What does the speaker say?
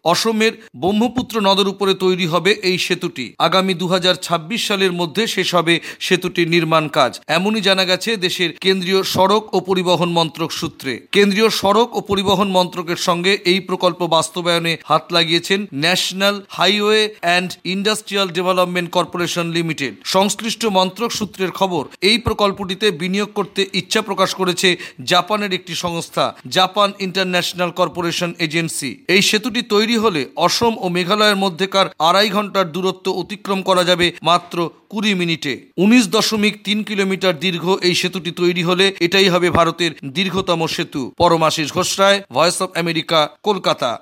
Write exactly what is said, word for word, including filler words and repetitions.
অসমের ব্রহ্মপুত্র নদের উপরে তৈরি হবে এই সেতুটি। আগামী দু হাজার ছাব্বিশ সালের মধ্যে শেষ হবে সেতুটির নির্মাণ কাজ, এমনই জানা গেছে দেশের কেন্দ্রীয় সড়ক ও পরিবহন মন্ত্রক সূত্রে। কেন্দ্রীয় সড়ক ও পরিবহন মন্ত্রকের সঙ্গে এই প্রকল্প বাস্তবায়নে হাত লাগিয়েছেন national highway and industrial development corporation limited. সংশ্লিষ্ট মন্ত্রক সূত্রের খবর, এই প্রকল্পটিতে বিনিয়োগ করতে ইচ্ছা প্রকাশ করেছে জাপানের একটি সংস্থা, জাপান ইন্টারন্যাশনাল কর্পোরেশন এজেন্সি। এই সেতুটি তৈরি হলে অসম ও মেঘালয়ের মধ্যেকার আড়াই ঘন্টার দূরত্ব অতিক্রম করা যাবে মাত্র কুড়ি মিনিটে। উনিশ দশমিক তিন কিলোমিটার দীর্ঘ এই সেতুটি তৈরি হলে এটাই হবে ভারতের দীর্ঘতম সেতু। Paramashis Ghosh Roy, voice of America, Kolkata.